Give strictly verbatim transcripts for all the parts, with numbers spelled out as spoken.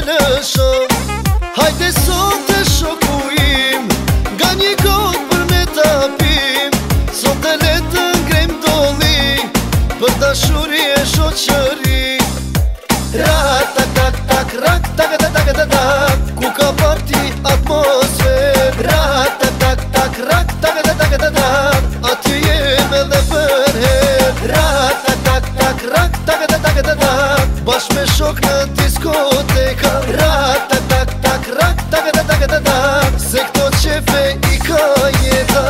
lësho. Hajde sot të shokujim, nga një gotë për me tapim. Sot të letë të ngrem doli, për dashuri e shoqëri. Rak tak tak tak, rak tak tak tak tak tak, ku ka parti atmosfer. Rak tak tak tak, rak tak tak tak tak tak, aty jem edhe për her. Rak tak tak tak, rak tak tak tak tak tak, bashkë me shok në diskoteka. Rak tak tak tak, rak tak tak tak tak tak, se këto qefe i ka jeta.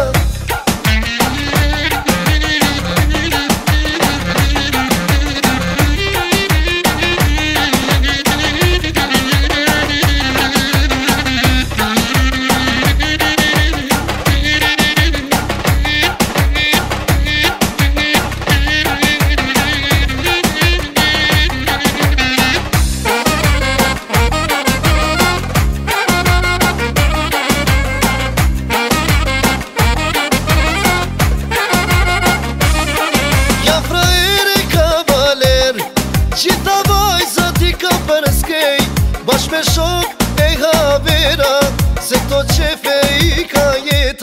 Gjitha vajzat i ka për skej, bashkë me shok e havera, se këto qefe i ka jet.